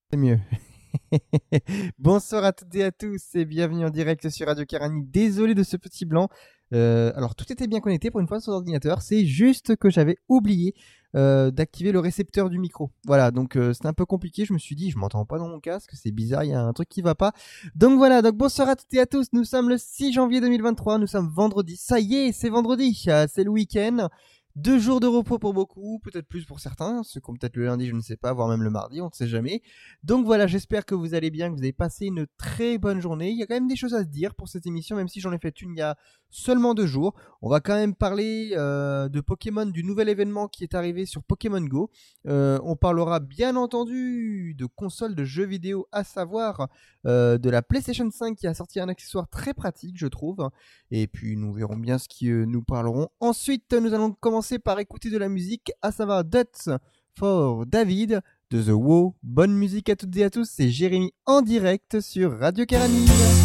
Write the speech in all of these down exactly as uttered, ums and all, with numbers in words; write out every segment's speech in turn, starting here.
C'est mieux. Bonsoir à toutes et à tous et bienvenue en direct sur Radio Karani. Désolé de ce petit blanc. Euh, alors tout était bien connecté pour une fois sur l'ordinateur. C'est juste que j'avais oublié euh, d'activer le récepteur du micro. Voilà, donc euh, c'était un peu compliqué. Je me suis dit, je m'entends pas dans mon casque, c'est bizarre, il y a un truc qui va pas. Donc voilà, donc bonsoir à toutes et à tous. Nous sommes le six janvier deux mille vingt-trois. Nous sommes vendredi. Ça y est, c'est vendredi. Euh, c'est le week-end. Deux jours de repos pour beaucoup, peut-être plus pour certains, ceux qui ont peut-être le lundi, je ne sais pas, voire même le mardi, on ne sait jamais. Donc voilà, j'espère que vous allez bien, que vous avez passé une très bonne journée. Il y a quand même des choses à se dire pour cette émission, même si j'en ai fait une il y a seulement deux jours. On va quand même parler euh, de Pokémon, du nouvel événement qui est arrivé sur Pokémon Go. Euh, on parlera bien entendu de consoles de jeux vidéo, à savoir euh, de la PlayStation cinq qui a sorti un accessoire très pratique, je trouve. Et puis nous verrons bien ce qui euh, nous parleront. Ensuite, nous allons commencer par écouter de la musique, à savoir Duts for David de The Wow. Bonne musique à toutes et à tous, c'est Jérémy en direct sur Radio Karani.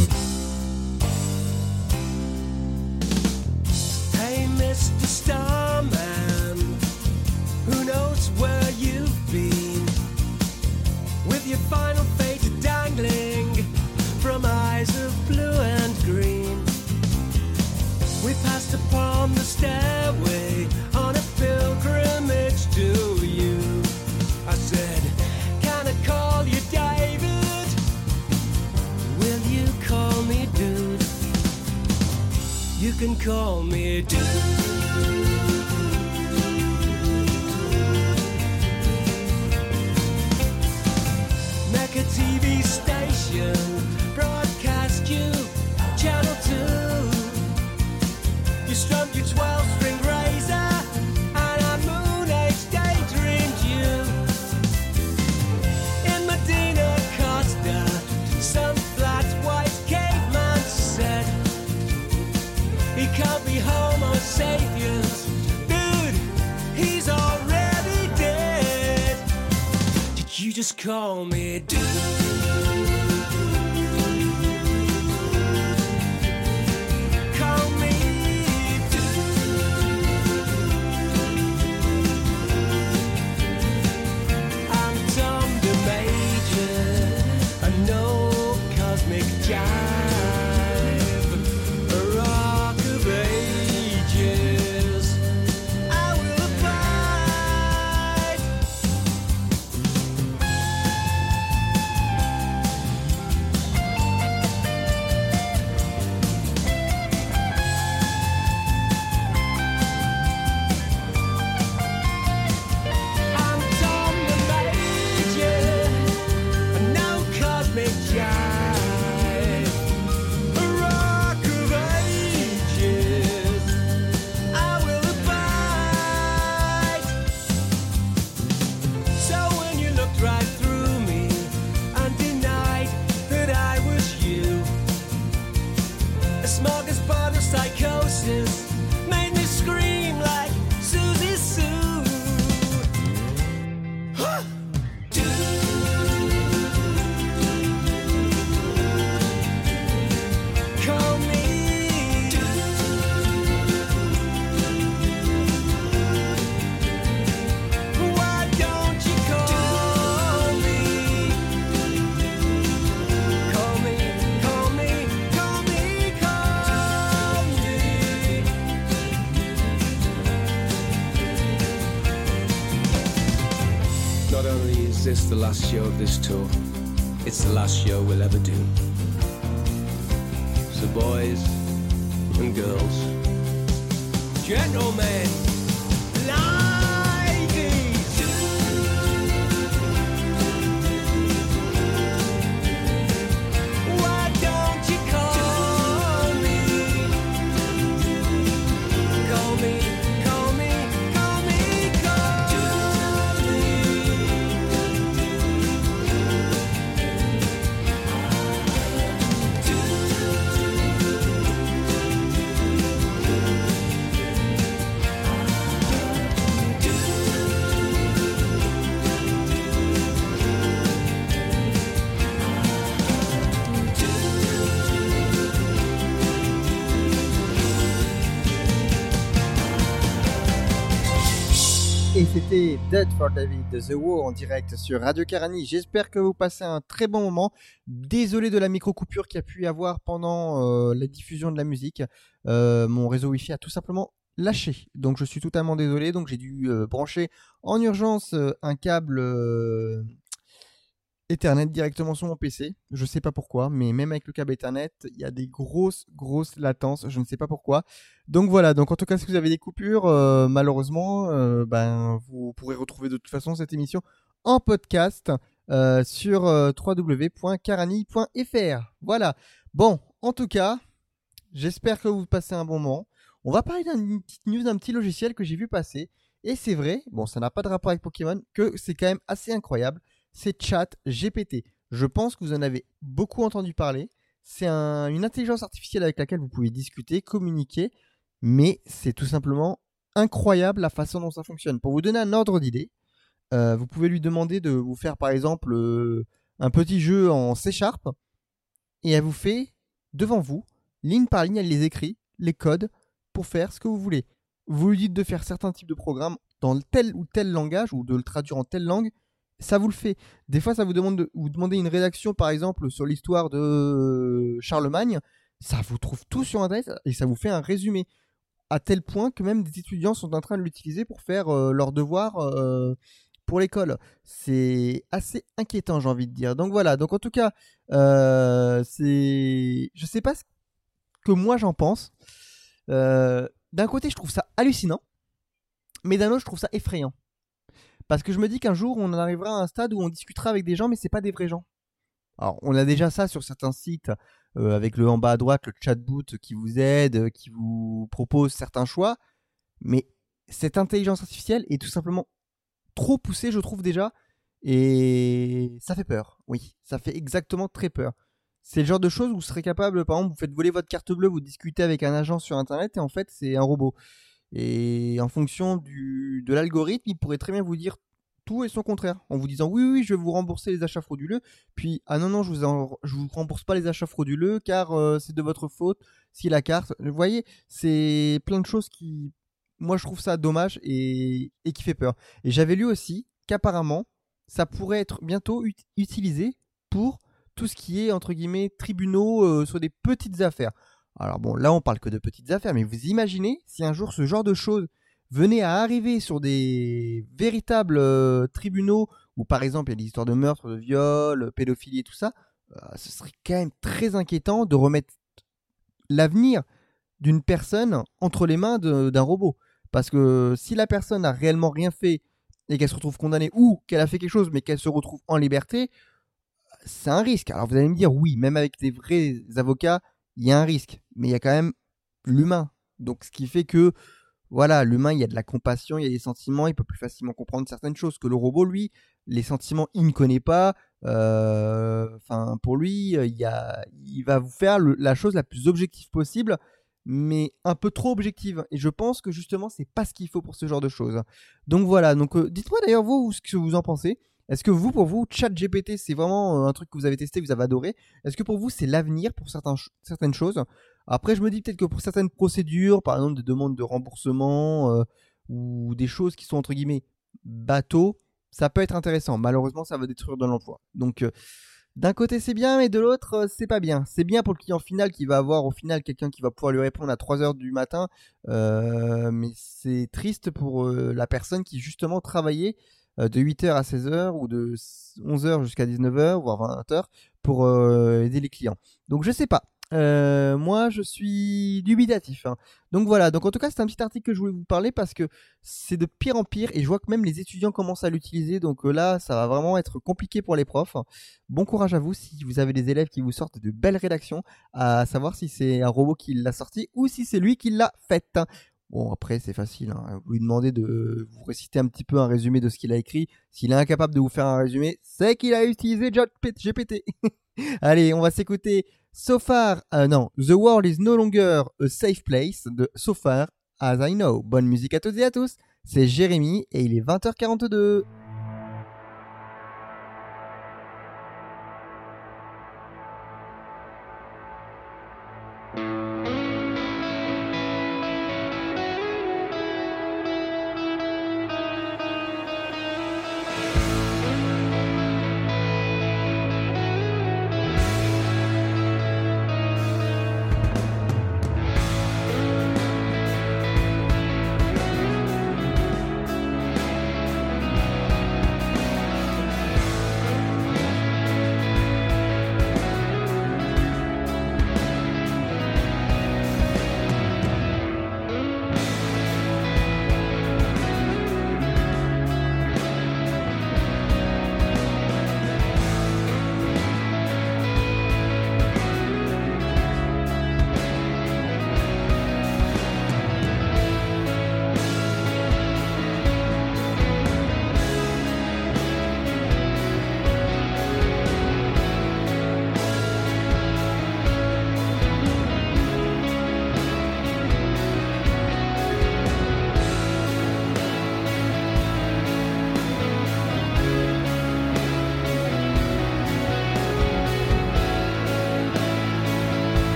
Hey mister Starman, who knows where you've been, with your final fate dangling from eyes of blue and green. We passed upon the stairway on a pilgrimage to you. I said, can I call you David? Will you call me dude? You can call me dude. Mecca T V station, broadcast you, channel two. You strummed your twelve-string razor, and a moon age daydreamed you. In Medina Costa, some flat white caveman said he can't be Homo sapiens, dude, he's already dead. Did you just call me dude? This the last show of this tour. It's the last show we'll ever do. So boys and girls, gentlemen, ladies, why don't you call me? Call me. c'était Dead for David de The War en direct sur Radio Karani. J'espère que vous passez un très bon moment. Désolé de la micro-coupure qu'il y a pu y avoir pendant euh, la diffusion de la musique. Euh, mon réseau Wi-Fi a tout simplement lâché. Donc je suis totalement désolé. Donc j'ai dû euh, brancher en urgence euh, un câble euh, Ethernet directement sur mon P C. Je sais pas pourquoi, mais même avec le câble Ethernet, il y a des grosses, grosses latences. Je ne sais pas pourquoi. Donc voilà, donc en tout cas, si vous avez des coupures, euh, malheureusement, euh, ben, vous pourrez retrouver de toute façon cette émission en podcast euh, sur euh, w w w point karani point f r. Voilà. Bon, en tout cas, j'espère que vous passez un bon moment. On va parler d'une petite news, d'un petit logiciel que j'ai vu passer. Et c'est vrai, bon, ça n'a pas de rapport avec Pokémon, que c'est quand même assez incroyable. C'est ChatGPT. Je pense que vous en avez beaucoup entendu parler. C'est un, une intelligence artificielle avec laquelle vous pouvez discuter, communiquer, mais c'est tout simplement incroyable la façon dont ça fonctionne. Pour vous donner un ordre d'idée, euh, vous pouvez lui demander de vous faire par exemple euh, un petit jeu en C Sharp et elle vous fait devant vous, ligne par ligne, elle les écrit, les codes pour faire ce que vous voulez. Vous lui dites de faire certains types de programmes dans tel ou tel langage ou de le traduire en telle langue, ça vous le fait. Des fois, ça vous demande de vous demander une rédaction, par exemple, sur l'histoire de Charlemagne. Ça vous trouve tout sur Internet et ça vous fait un résumé. À tel point que même des étudiants sont en train de l'utiliser pour faire euh, leurs devoirs euh, pour l'école. C'est assez inquiétant, j'ai envie de dire. Donc voilà. Donc en tout cas, euh, c'est, je sais pas ce que moi j'en pense. Euh, d'un côté, je trouve ça hallucinant, mais d'un autre, je trouve ça effrayant. Parce que je me dis qu'un jour, on en arrivera à un stade où on discutera avec des gens, mais c'est pas des vrais gens. Alors, on a déjà ça sur certains sites, euh, avec le en bas à droite, le chatbot qui vous aide, qui vous propose certains choix. Mais cette intelligence artificielle est tout simplement trop poussée, je trouve déjà. Et ça fait peur. Oui, ça fait exactement très peur. C'est le genre de choses où vous serez capable, par exemple, vous faites voler votre carte bleue, vous discutez avec un agent sur Internet et en fait, c'est un robot. Et en fonction du, de l'algorithme, il pourrait très bien vous dire tout et son contraire. En vous disant oui, oui, je vais vous rembourser les achats frauduleux. Puis, ah non, non, je vous, en, je vous rembourse pas les achats frauduleux car euh, c'est de votre faute si la carte. Vous voyez, c'est plein de choses qui, moi, je trouve ça dommage et, et qui fait peur. Et j'avais lu aussi qu'apparemment, ça pourrait être bientôt ut- utilisé pour tout ce qui est, entre guillemets, tribunaux euh, sur des petites affaires. Alors bon, là on parle que de petites affaires, mais vous imaginez si un jour ce genre de choses venait à arriver sur des véritables euh, tribunaux où par exemple il y a des histoires de meurtre, de viol, pédophilie et tout ça, euh, ce serait quand même très inquiétant de remettre l'avenir d'une personne entre les mains de- d'un robot. Parce que si la personne n'a réellement rien fait et qu'elle se retrouve condamnée ou qu'elle a fait quelque chose mais qu'elle se retrouve en liberté, c'est un risque. Alors vous allez me dire oui, même avec des vrais avocats, il y a un risque, mais il y a quand même l'humain. Donc ce qui fait que voilà, l'humain, il y a de la compassion, il y a des sentiments, il peut plus facilement comprendre certaines choses que le robot, lui, les sentiments, il ne connaît pas. Euh, Enfin, pour lui, il y a, il va vous faire le- la chose la plus objective possible, mais un peu trop objective. Et je pense que justement, c'est pas ce qu'il faut pour ce genre de choses. Donc voilà. Donc euh, dites-moi d'ailleurs vous ce que vous en pensez. Est-ce que vous, pour vous, ChatGPT, c'est vraiment euh, un truc que vous avez testé, que vous avez adoré? Est-ce que pour vous, c'est l'avenir pour certains, ch- certaines choses? Après, je me dis peut-être que pour certaines procédures, par exemple des demandes de remboursement euh, ou des choses qui sont entre guillemets bateaux, ça peut être intéressant. Malheureusement, ça va détruire de l'emploi. Donc, euh, d'un côté, c'est bien, mais de l'autre, euh, c'est pas bien. C'est bien pour le client final qui va avoir au final quelqu'un qui va pouvoir lui répondre à trois heures du matin, euh, mais c'est triste pour euh, la personne qui justement travaillait euh, de huit heures à seize heures ou de onze heures jusqu'à dix-neuf heures, voire vingt heures pour euh, aider les clients. Donc, je sais pas. Euh, moi, je suis dubitatif, hein. Donc voilà. Donc en tout cas, c'est un petit article que je voulais vous parler parce que c'est de pire en pire et je vois que même les étudiants commencent à l'utiliser. Donc euh, là, ça va vraiment être compliqué pour les profs. Bon courage à vous si vous avez des élèves qui vous sortent de belles rédactions, à savoir si c'est un robot qui l'a sorti ou si c'est lui qui l'a faite. Bon, après, c'est facile, hein. Vous lui demandez de vous réciter un petit peu un résumé de ce qu'il a écrit. S'il est incapable de vous faire un résumé, c'est qu'il a utilisé G P T. Allez, on va s'écouter So Far, euh, non, The World is no longer a safe place de So Far as I Know. Bonne musique à toutes et à tous. C'est Jérémy et il est vingt heures quarante-deux.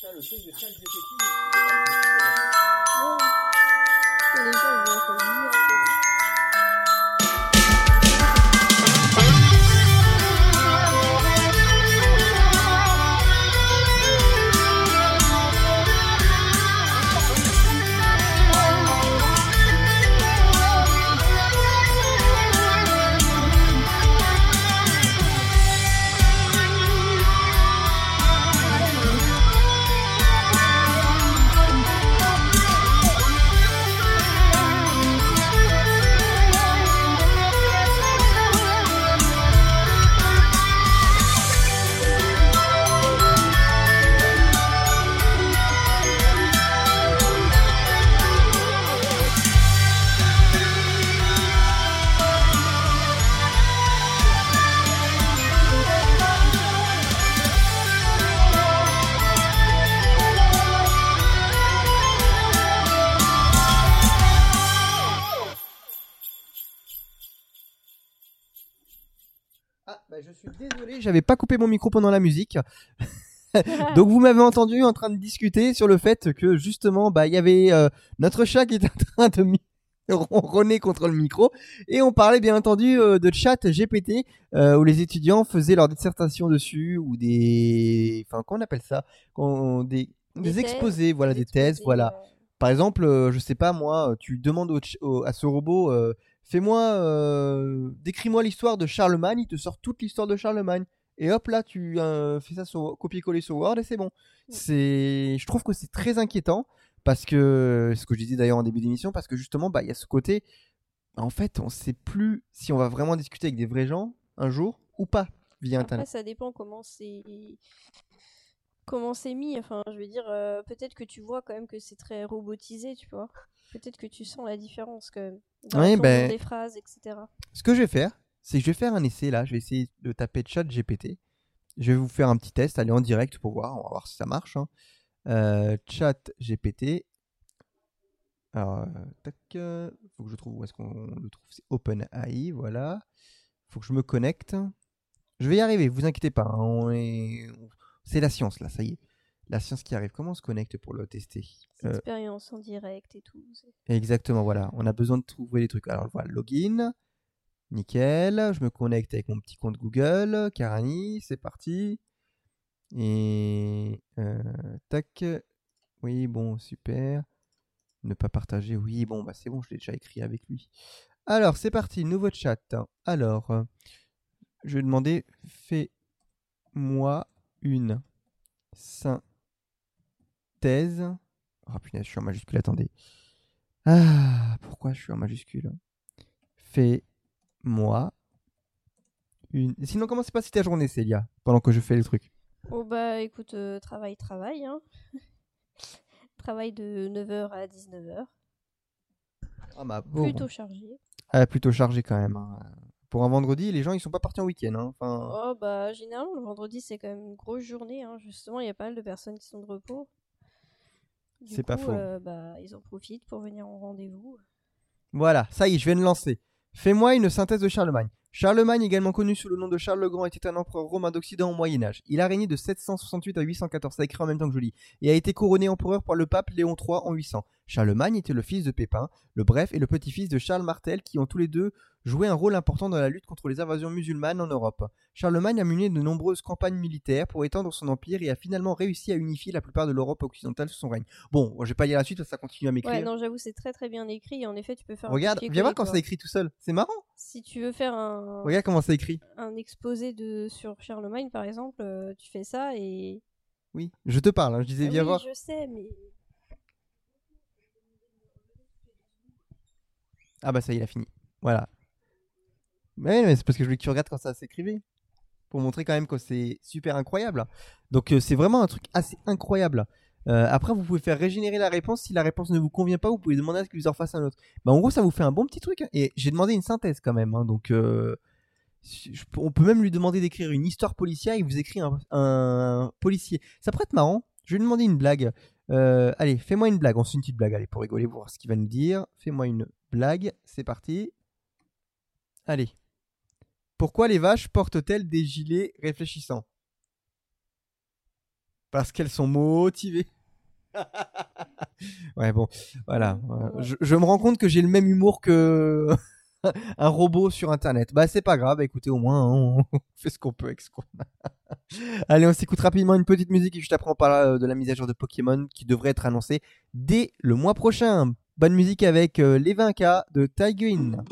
le truc de chat G P T. Les gens, ils vont encore lire. Ah, bah je suis désolé, j'avais pas coupé mon micro pendant la musique. Donc vous m'avez entendu en train de discuter sur le fait que justement, bah il y avait euh, notre chat qui était en train de mi- ronronner contre le micro et on parlait bien entendu euh, de chat G P T euh, où les étudiants faisaient leur dissertation dessus ou des, enfin qu'on appelle ça, qu'on- des, des, Des thèses, exposés, voilà, des des thèses, exposés, voilà. ouais. Par exemple, euh, je sais pas moi, tu demandes au ch- au- à ce robot, euh, fais-moi, euh, décris-moi l'histoire de Charlemagne, il te sort toute l'histoire de Charlemagne. Et hop là, tu euh, fais ça sur copier-coller sur Word et c'est bon. Mm. C'est, je trouve que c'est très inquiétant parce que ce que je disais d'ailleurs en début d'émission, parce que justement, bah il y a ce côté, en fait, on sait plus si on va vraiment discuter avec des vrais gens un jour ou pas via Après, Internet. ça dépend comment c'est comment c'est mis. Enfin, je veux dire, euh, peut-être que tu vois quand même que c'est très robotisé, tu vois. Peut-être que tu sens la différence quand même dans Ouais, la tournure ben- des phrases, et cetera. Ce que je vais faire, c'est que je vais faire un essai là. Je vais essayer de taper chat G P T. Je vais vous faire un petit test, aller en direct pour voir. On va voir si ça marche. Hein. Euh, chat G P T. Alors, euh, tac. euh, faut que je trouve où est-ce qu'on le trouve. C'est OpenAI, voilà. Faut que je me connecte. Je vais y arriver, vous inquiétez pas. Hein, on est... C'est la science là, ça y est. La science qui arrive. Comment on se connecte pour le tester C'est Euh, expérience en direct et tout. c'est- Exactement, voilà. On a besoin de trouver les trucs. Alors voilà, login. Nickel. Je me connecte avec mon petit compte Google. Karani, c'est parti. Et euh, tac. Oui, bon, super. Ne pas partager. Oui, bon, bah c'est bon, je l'ai déjà écrit avec lui. Alors, c'est parti, nouveau chat. Alors, euh, je vais demander, fais-moi une synthèse. Oh punaise, je suis en majuscule, attendez. Ah, pourquoi je suis en majuscule? Fais-moi une... Sinon, comment s'est passée ta journée, Célia, pendant que je fais le truc? Oh bah écoute, euh, travail, travail. Hein. Travail de neuf heures à dix-neuf heures. Ah bah, bon, Plutôt bon. chargé. Ah, plutôt chargé quand même. Hein. Pour un vendredi, les gens, ils sont pas partis en week-end. Hein. Enfin... Oh bah généralement le vendredi c'est quand même une grosse journée. Hein. Justement, il y a pas mal de personnes qui sont de repos. Du C'est pas coup, faux. euh, bah, ils en profitent pour venir en rendez-vous. Voilà, ça y est, je viens de lancer. Fais-moi une synthèse de Charlemagne. Charlemagne, également connu sous le nom de Charles le Grand, était un empereur romain d'Occident au Moyen-Âge. Il a régné de sept cent soixante-huit à huit cent quatorze, ça écrit en même temps que je lis, et a été couronné empereur par le pape Léon trois en huit cents. Charlemagne était le fils de Pépin, le bref, et le petit-fils de Charles Martel, qui ont tous les deux joué un rôle important dans la lutte contre les invasions musulmanes en Europe. Charlemagne a mené de nombreuses campagnes militaires pour étendre son empire et a finalement réussi à unifier la plupart de l'Europe occidentale sous son règne. Bon, je vais pas lire la suite, parce que ça continue à m'écrire. Ouais, non, j'avoue, c'est très très bien écrit. Et en effet, tu peux faire Regarde, un viens voir quand copier-coller, ça quoi. écrit tout seul. C'est marrant. Si tu veux faire un, Regarde comment ça écrit. un exposé de, sur Charlemagne, par exemple, euh, tu fais ça et... Oui, je te parle, hein, je disais Ah viens oui, voir. je sais, mais... Ah bah ça y est, il a fini. Voilà. Mais, mais c'est parce que je voulais que tu regardes quand ça s'écrivait. Pour montrer quand même que c'est super incroyable. Donc euh, c'est vraiment un truc assez incroyable. Euh, après, vous pouvez faire régénérer la réponse. Si la réponse ne vous convient pas, vous pouvez demander à ce qu'il vous en fasse un autre. Bah en gros, ça vous fait un bon petit truc. Hein. Et j'ai demandé une synthèse quand même. Hein. Donc euh, je- on peut même lui demander d'écrire une histoire policière. Il vous écrit un, un policier. Ça pourrait être marrant. Je vais lui demander une blague. Euh, allez, fais-moi une blague. On se fait une petite blague. Allez, pour rigoler, pour voir ce qu'il va nous dire. Fais-moi une blague. C'est parti. Allez. Pourquoi les vaches portent-elles des gilets réfléchissants? Parce qu'elles sont motivées. Ouais, bon, voilà. Euh, Je, je me rends compte que j'ai le même humour que un robot sur Internet. Bah, c'est pas grave. Écoutez, au moins, hein, on fait ce qu'on peut avec ce qu'on a. Allez, on s'écoute rapidement une petite musique et juste après on parlera euh, de la mise à jour de Pokémon qui devrait être annoncée dès le mois prochain. Bonne musique avec euh, les vingt K de Taiguin.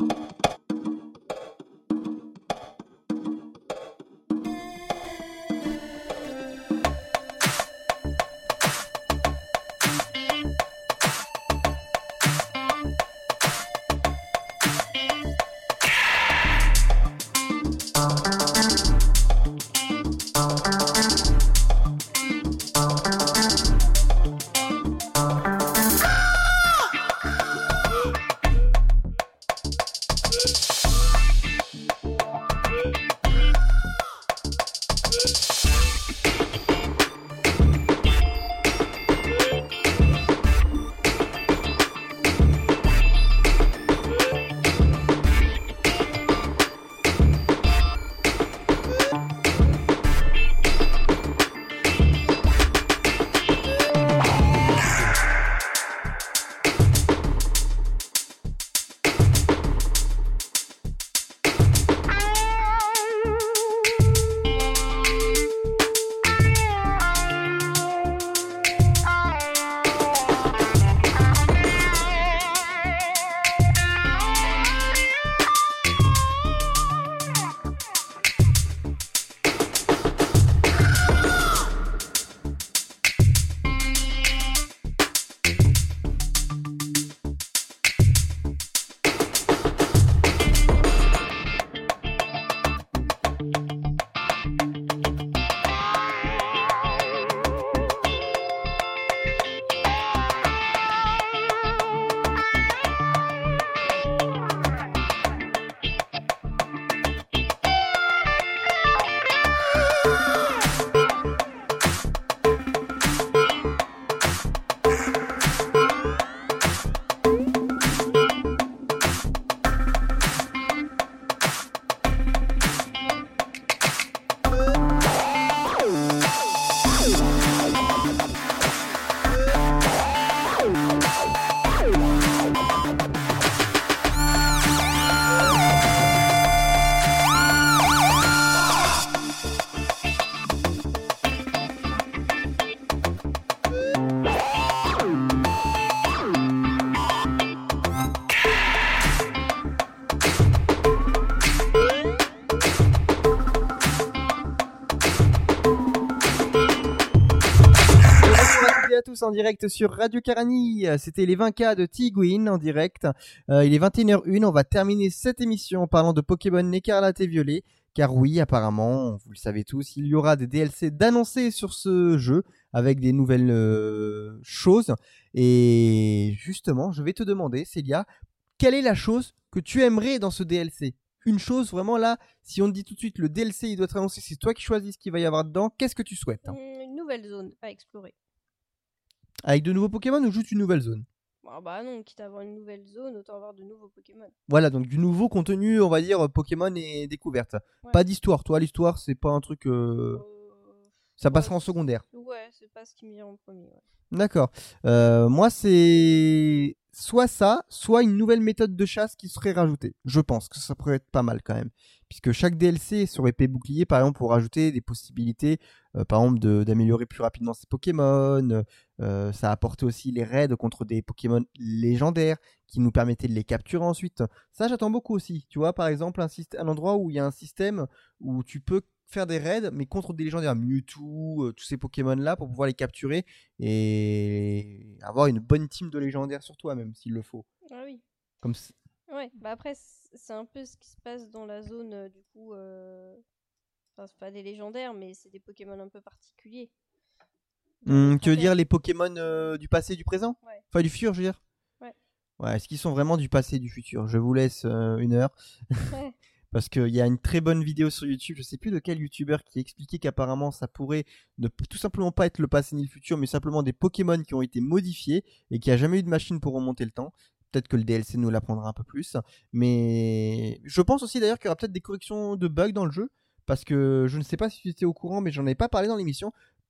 À tous en direct sur Radio Carani, c'était les vingt K de Taiguin en direct. Euh, il est vingt et une heures une, on va terminer cette émission en parlant de Pokémon Écarlate et Violet, car oui, apparemment, vous le savez tous, il y aura des D L C d'annoncer sur ce jeu avec des nouvelles euh, choses. Et justement, je vais te demander, Célia, quelle est la chose que tu aimerais dans ce D L C? Une chose vraiment là, si on te dit tout de suite le D L C il doit être annoncé, c'est toi qui choisis ce qu'il va y avoir dedans, qu'est-ce que tu souhaites? Une nouvelle zone à explorer. Avec de nouveaux Pokémon ou juste une nouvelle zone? Ah bah non, quitte à avoir une nouvelle zone, autant avoir de nouveaux Pokémon. Voilà, donc du nouveau contenu, on va dire Pokémon et découverte. Ouais. Pas d'histoire, toi, l'histoire, c'est pas un truc. Euh... Euh, Ça ouais, passera en secondaire. Ouais, c'est pas ce qui me vient en premier. Ouais. D'accord. Euh, moi, c'est soit ça, soit une nouvelle méthode de chasse qui serait rajoutée. Je pense que ça pourrait être pas mal quand même. Puisque chaque D L C sur épée bouclier, par exemple, pour rajouter des possibilités, euh, par exemple, de, d'améliorer plus rapidement ses Pokémon. Euh, ça a apporté aussi les raids contre des Pokémon légendaires qui nous permettaient de les capturer ensuite. Ça, j'attends beaucoup aussi. Tu vois, par exemple, un, syst- un endroit où il y a un système où tu peux faire des raids, mais contre des légendaires, Mewtwo, euh, tous ces Pokémon-là, pour pouvoir les capturer et avoir une bonne team de légendaires sur toi, même s'il le faut. Ah oui. Comme c- Ouais, bah après, c'est un peu ce qui se passe dans la zone, euh, du coup. Euh... Enfin, c'est pas des légendaires, mais c'est des Pokémon un peu particuliers. Hum, tu veux dire les Pokémon euh, du passé et du présent? Ouais. Enfin, du futur, je veux dire. Ouais. Ouais, est-ce qu'ils sont vraiment du passé et du futur? Je vous laisse euh, une heure. Ouais. Parce qu'il y a une très bonne vidéo sur YouTube, je sais plus de quel youtubeur qui expliquait qu'apparemment ça pourrait ne p- tout simplement pas être le passé ni le futur, mais simplement des Pokémon qui ont été modifiés et qui a jamais eu de machine pour remonter le temps. Peut-être que le D L C nous l'apprendra un peu plus. Mais je pense aussi d'ailleurs qu'il y aura peut-être des corrections de bugs dans le jeu. Parce que je ne sais pas si tu étais au courant, mais j'en ai pas parlé dans l'émission.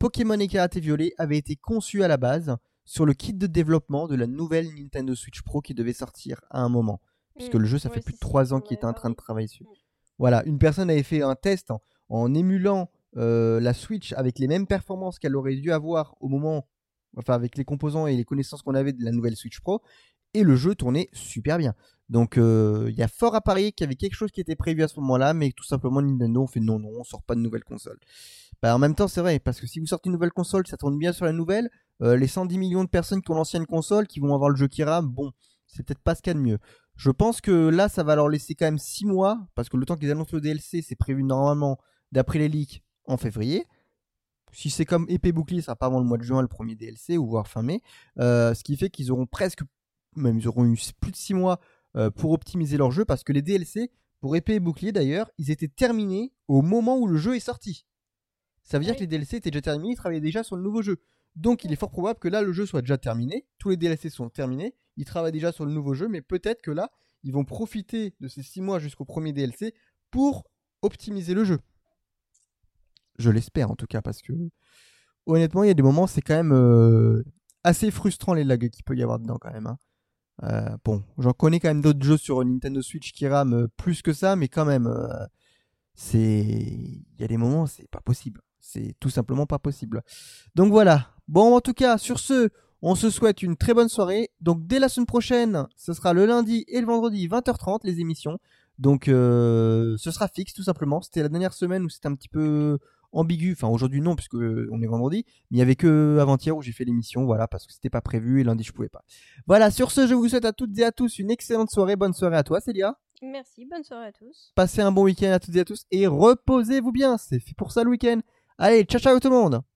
Pokémon Écarlate et Violet avait été conçu à la base sur le kit de développement de la nouvelle Nintendo Switch Pro qui devait sortir à un moment. Puisque Mm. le jeu, ça Ouais, fait plus c'est de ça, trois ans on qu'il était avait en train de parlé. travailler dessus. Mm. Voilà, une personne avait fait un test en, en émulant euh, la Switch avec les mêmes performances qu'elle aurait dû avoir au moment, enfin avec les composants et les connaissances qu'on avait de la nouvelle Switch Pro, et le jeu tournait super bien. Donc il euh, y a fort à parier qu'il y avait quelque chose qui était prévu à ce moment-là, mais tout simplement Nintendo on fait non, non, on sort pas de nouvelle console. Bah, en même temps, c'est vrai, parce que si vous sortez une nouvelle console, ça tourne bien sur la nouvelle, euh, les cent dix millions de personnes qui ont l'ancienne console, qui vont avoir le jeu qui rame, bon, c'est peut-être pas ce qu'il y a de mieux. Je pense que là, ça va leur laisser quand même six mois, parce que le temps qu'ils annoncent le D L C, c'est prévu normalement, d'après les leaks, en février. Si c'est comme épée bouclier, ça sera pas avant le mois de juin, le premier D L C, ou voire fin mai. Euh, ce qui fait qu'ils auront presque, même ils auront eu plus de six mois euh, pour optimiser leur jeu, parce que les D L C, pour épée et bouclier d'ailleurs, ils étaient terminés au moment où le jeu est sorti. Ça veut dire Oui. que les D L C étaient déjà terminés, ils travaillaient déjà sur le nouveau jeu. Donc il est fort probable que là le jeu soit déjà terminé, tous les D L C sont terminés, ils travaillent déjà sur le nouveau jeu, mais peut-être que là, ils vont profiter de ces six mois jusqu'au premier D L C pour optimiser le jeu. Je l'espère en tout cas, parce que honnêtement, il y a des moments, c'est quand même euh, assez frustrant les lags qu'il peut y avoir dedans quand même. Hein. Euh, bon, j'en connais quand même d'autres jeux sur Nintendo Switch qui rament euh, plus que ça, mais quand même, euh, c'est, il y a des moments, c'est pas possible. C'est tout simplement pas possible. Donc voilà. Bon, en tout cas, sur ce, on se souhaite une très bonne soirée. Donc dès la semaine prochaine, ce sera le lundi et le vendredi vingt heures trente les émissions. Donc euh, ce sera fixe tout simplement. C'était la dernière semaine où c'était un petit peu ambigu. Enfin aujourd'hui non puisque on est vendredi. Mais il y avait que avant-hier où j'ai fait l'émission. Voilà parce que c'était pas prévu et lundi je pouvais pas. Voilà. Sur ce, je vous souhaite à toutes et à tous une excellente soirée. Bonne soirée à toi, Célia. Merci, bonne soirée à tous. Passez un bon week-end à toutes et à tous et reposez-vous bien. C'est fait pour ça le week-end. Allez, ciao ciao tout le monde.